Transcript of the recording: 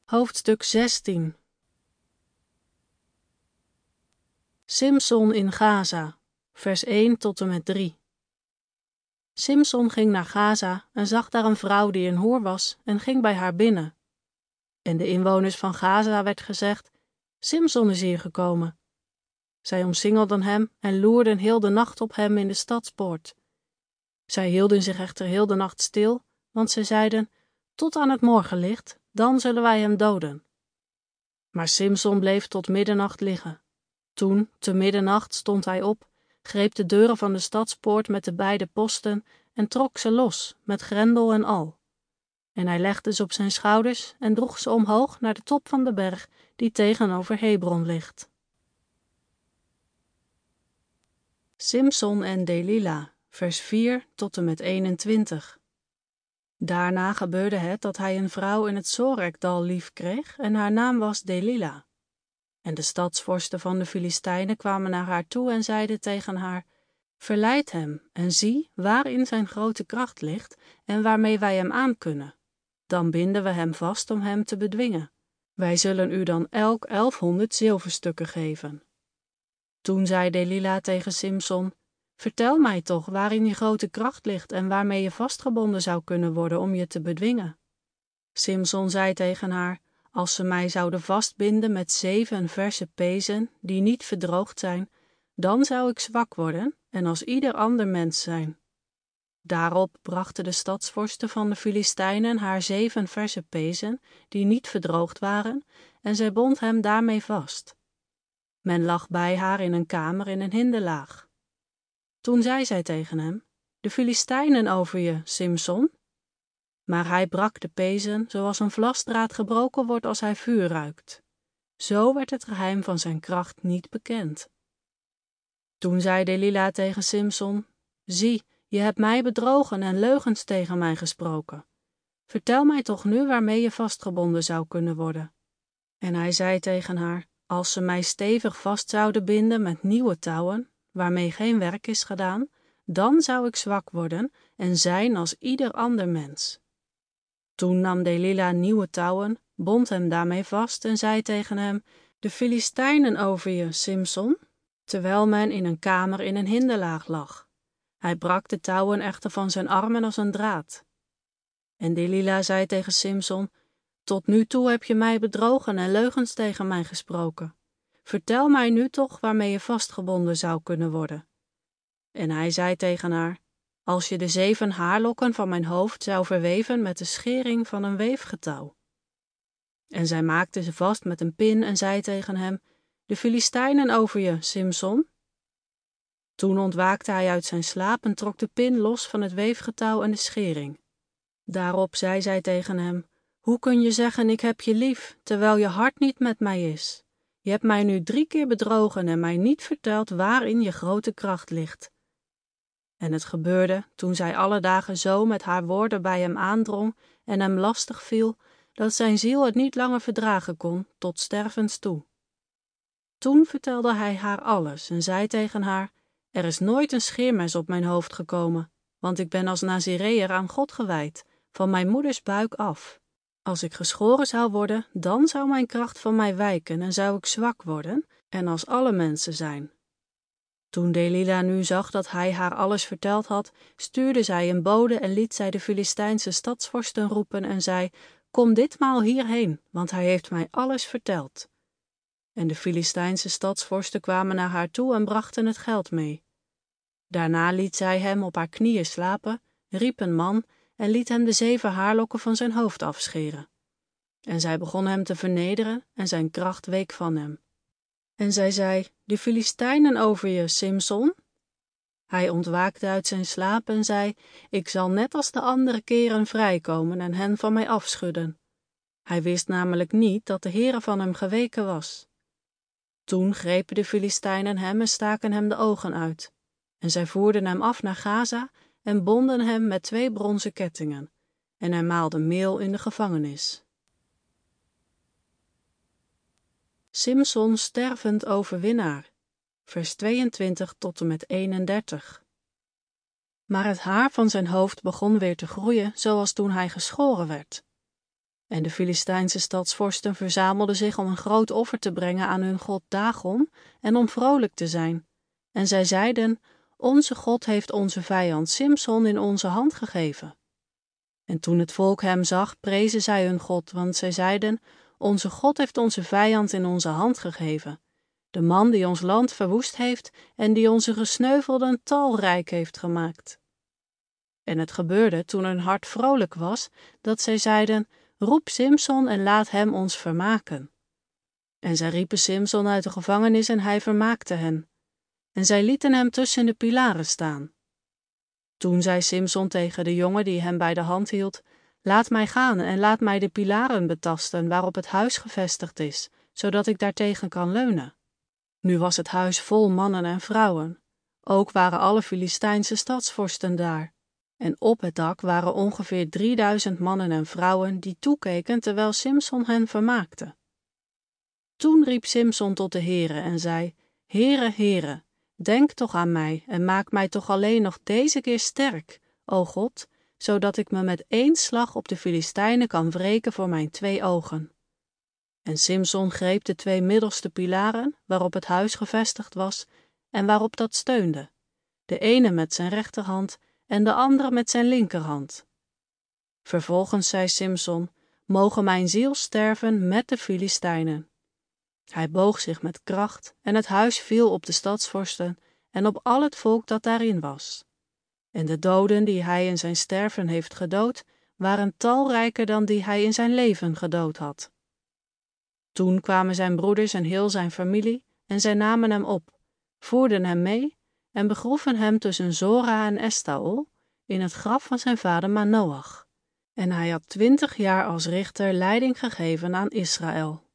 Hoofdstuk 16. Simson in Gaza, vers 1 tot en met 3. Simson ging naar Gaza en zag daar een vrouw die een hoer was en ging bij haar binnen. En de inwoners van Gaza werd gezegd: Simson is hier gekomen. Zij omsingelden hem en loerden heel de nacht op hem in de stadspoort. Zij hielden zich echter heel de nacht stil, want zij zeiden: tot aan het morgenlicht, dan zullen wij hem doden. Maar Simson bleef tot middernacht liggen. Toen, te middernacht, stond hij op, greep de deuren van de stadspoort met de beide posten en trok ze los, met grendel en al. En hij legde ze op zijn schouders en droeg ze omhoog naar de top van de berg die tegenover Hebron ligt. Simson en Delila, vers 4 tot en met 21. Daarna gebeurde het dat hij een vrouw in het Zorekdal lief kreeg en haar naam was Delila. En de stadsvorsten van de Filistijnen kwamen naar haar toe en zeiden tegen haar: verleid hem en zie waarin zijn grote kracht ligt en waarmee wij hem aankunnen. Dan binden we hem vast om hem te bedwingen. Wij zullen u dan elk 1100 zilverstukken geven. Toen zei Delila tegen Simson: vertel mij toch waarin je grote kracht ligt en waarmee je vastgebonden zou kunnen worden om je te bedwingen. Simson zei tegen haar: als ze mij zouden vastbinden met 7 verse pezen die niet verdroogd zijn, dan zou ik zwak worden en als ieder ander mens zijn. Daarop brachten de stadsvorsten van de Filistijnen haar 7 verse pezen die niet verdroogd waren en zij bond hem daarmee vast. Men lag bij haar in een kamer in een hinderlaag. Toen zei zij tegen hem: de Filistijnen over je, Simson. Maar hij brak de pezen zoals een vlasdraad gebroken wordt als hij vuur ruikt. Zo werd het geheim van zijn kracht niet bekend. Toen zei Delila tegen Simson: zie, je hebt mij bedrogen en leugens tegen mij gesproken. Vertel mij toch nu waarmee je vastgebonden zou kunnen worden. En hij zei tegen haar: als ze mij stevig vast zouden binden met nieuwe touwen, waarmee geen werk is gedaan, dan zou ik zwak worden en zijn als ieder ander mens. Toen nam Delila nieuwe touwen, bond hem daarmee vast en zei tegen hem: de Filistijnen over je, Simson, terwijl men in een kamer in een hinderlaag lag. Hij brak de touwen echter van zijn armen als een draad. En Delila zei tegen Simson: tot nu toe heb je mij bedrogen en leugens tegen mij gesproken. Vertel mij nu toch waarmee je vastgebonden zou kunnen worden. En hij zei tegen haar: als je de 7 haarlokken van mijn hoofd zou verweven met de schering van een weefgetouw. En zij maakte ze vast met een pin en zei tegen hem: de Filistijnen over je, Simson. Toen ontwaakte hij uit zijn slaap en trok de pin los van het weefgetouw en de schering. Daarop zei zij tegen hem: hoe kun je zeggen ik heb je lief, terwijl je hart niet met mij is? Je hebt mij nu 3 keer bedrogen en mij niet verteld waarin je grote kracht ligt. En het gebeurde, toen zij alle dagen zo met haar woorden bij hem aandrong en hem lastig viel, dat zijn ziel het niet langer verdragen kon, tot stervens toe. Toen vertelde hij haar alles en zei tegen haar: er is nooit een scheermes op mijn hoofd gekomen, want ik ben als Nazireër aan God gewijd, van mijn moeders buik af. Als ik geschoren zou worden, dan zou mijn kracht van mij wijken en zou ik zwak worden en als alle mensen zijn. Toen Delila nu zag dat hij haar alles verteld had, stuurde zij een bode en liet zij de Filistijnse stadsvorsten roepen en zei: kom ditmaal hierheen, want hij heeft mij alles verteld. En de Filistijnse stadsvorsten kwamen naar haar toe en brachten het geld mee. Daarna liet zij hem op haar knieën slapen, riep een man en liet hem de 7 haarlokken van zijn hoofd afscheren. En zij begon hem te vernederen en zijn kracht week van hem. En zij zei: de Filistijnen over je, Simson. Hij ontwaakte uit zijn slaap en zei: ik zal net als de andere keren vrijkomen en hen van mij afschudden. Hij wist namelijk niet dat de Heere van hem geweken was. Toen grepen de Filistijnen hem en staken hem de ogen uit. En zij voerden hem af naar Gaza en bonden hem met 2 bronzen kettingen. En hij maalde meel in de gevangenis. Simson stervend overwinnaar, vers 22 tot en met 31. Maar het haar van zijn hoofd begon weer te groeien, zoals toen hij geschoren werd. En de Filistijnse stadsvorsten verzamelden zich om een groot offer te brengen aan hun god Dagon en om vrolijk te zijn. En zij zeiden: Onze God heeft onze vijand Simson in onze hand gegeven. En toen het volk hem zag, prezen zij hun God, want zij zeiden: Onze God heeft onze vijand in onze hand gegeven. De man die ons land verwoest heeft en die onze gesneuvelden talrijk heeft gemaakt. En het gebeurde toen hun hart vrolijk was, dat zij zeiden: Roep Simson en laat hem ons vermaken. En zij riepen Simson uit de gevangenis en hij vermaakte hen. En zij lieten hem tussen de pilaren staan. Toen zei Simson tegen de jongen die hem bij de hand hield: Laat mij gaan en laat mij de pilaren betasten waarop het huis gevestigd is, zodat ik daartegen kan leunen. Nu was het huis vol mannen en vrouwen. Ook waren alle Filistijnse stadsvorsten daar. En op het dak waren ongeveer 3000 mannen en vrouwen die toekeken terwijl Simson hen vermaakte. Toen riep Simson tot de Heere en zei: Heere, Heere, denk toch aan mij en maak mij toch alleen nog deze keer sterk, o God, zodat ik me met één slag op de Filistijnen kan wreken voor mijn 2 ogen. En Simson greep de 2 middelste pilaren, waarop het huis gevestigd was, en waarop dat steunde, de ene met zijn rechterhand en de andere met zijn linkerhand. Vervolgens zei Simson: Mogen mijn ziel sterven met de Filistijnen. Hij boog zich met kracht en het huis viel op de stadsvorsten en op al het volk dat daarin was. En de doden die hij in zijn sterven heeft gedood, waren talrijker dan die hij in zijn leven gedood had. Toen kwamen zijn broeders en heel zijn familie en zij namen hem op, voerden hem mee en begroeven hem tussen Zora en Estaol in het graf van zijn vader Manoach. En hij had 20 jaar als richter leiding gegeven aan Israël.